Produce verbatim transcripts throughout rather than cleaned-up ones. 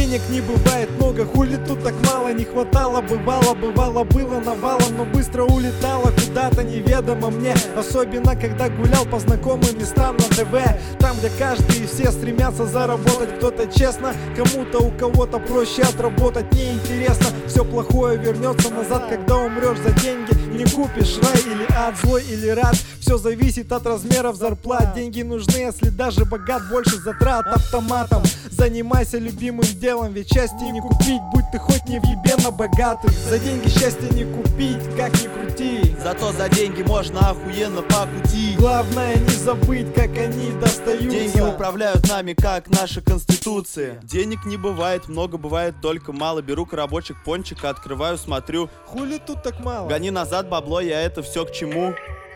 Денег не бывает много, хули тут так мало. Не хватало, бывало, бывало, было навалом, но быстро улетало куда-то неведомо мне. Особенно, когда гулял по знакомым местам на ТВ. Там, где каждый и все стремятся заработать. Кто-то честно, кому-то у кого-то проще отработать. Неинтересно, все плохое вернется назад, когда умрешь за деньги. Не купишь рай или ад, злой или рад. Все зависит от размеров зарплат. Деньги нужны, если даже богат, больше затрат автоматом. Занимайся любимым делом, ведь счастье не купить, будь ты хоть не въебенно богатый. За деньги счастье не купить, как ни крути. Зато за деньги можно охуенно покутить. Главное не забыть, как они достаются. Деньги управляют нами, как наша конституция. Денег не бывает много, бывает только мало. Беру коробочек пончика, открываю, смотрю. Хули тут так мало? Гони назад бабло, я это все к чему?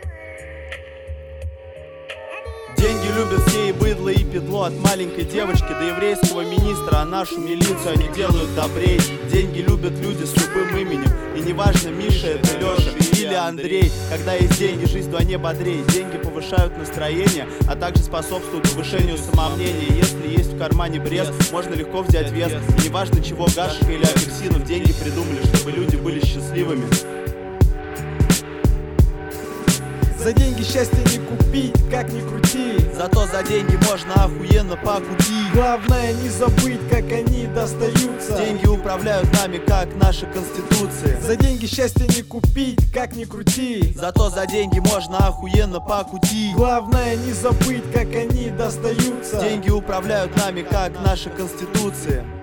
Деньги любят все, и быдло, и педло. От маленькой девочки до еврейского министра. А нашу милицию они делают добрей. Деньги любят люди с любым именем. И неважно, Миша это Леша или Андрей. Когда есть деньги, жизнь вдвойне бодрее. Деньги повышают настроение, а также способствуют повышению самомнения. Если есть в кармане брез, можно легко взять вес. И неважно чего, гашек или апельсинов. Деньги придумали, чтобы люди были счастливыми. За деньги счастье не купить, как ни крути. Зато за деньги можно охуенно покутить. Главное не забыть, как они достаются. Деньги управляют нами, как наша конституция. За деньги счастье не купить, как ни крути. Зато за деньги можно охуенно покутить. Главное не забыть, как они достаются. Деньги управляют нами, как наша конституция.